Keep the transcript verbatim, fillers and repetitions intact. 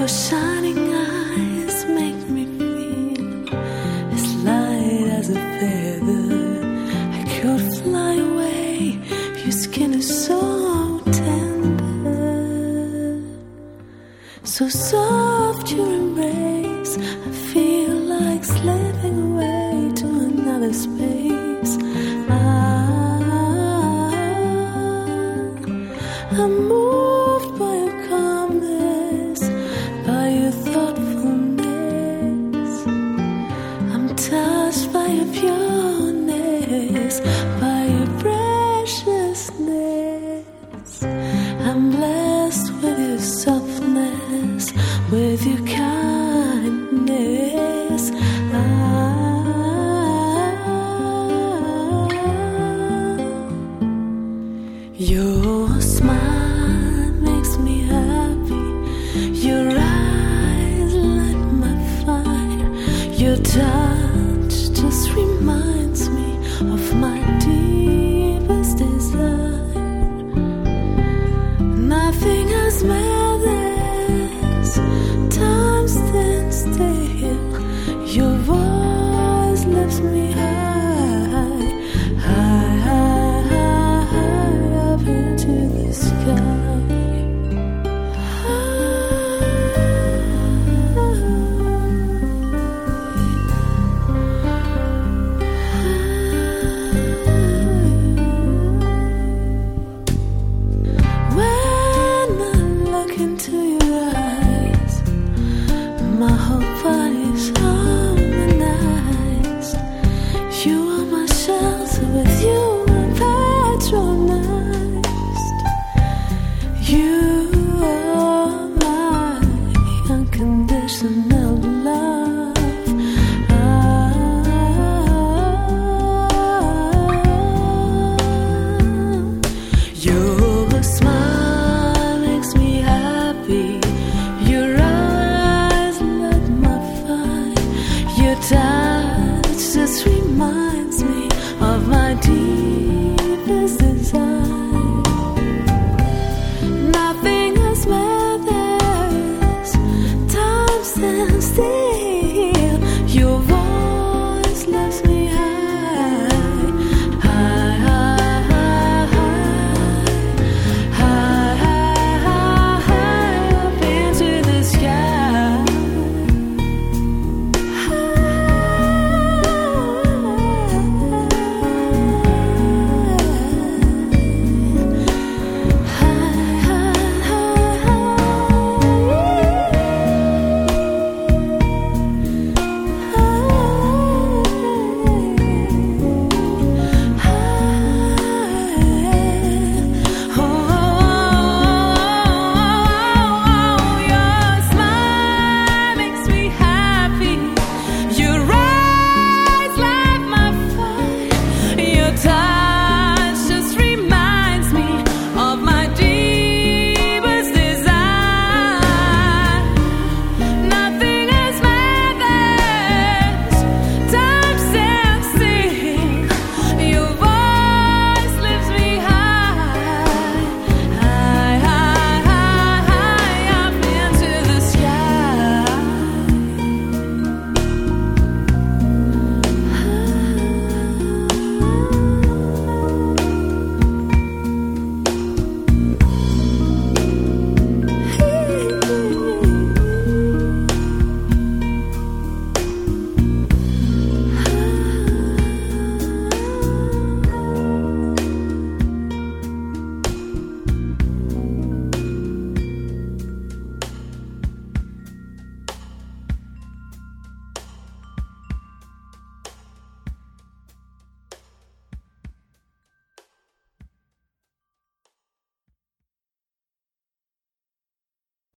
shining eyes make me feel as light as a feather. I could fly away. Your skin is so tender, so soft your embrace. I feel like slipping away to another space. Ah, I'm moved by your calmness, by your thoughtfulness. I'm touched by your pureness, by your preciousness. I'm blessed with your softness, with your kindness. Ah, your smile makes me happy. Your eyes light my fire. Your touch just reminds me of my deepest desire. Nothing has made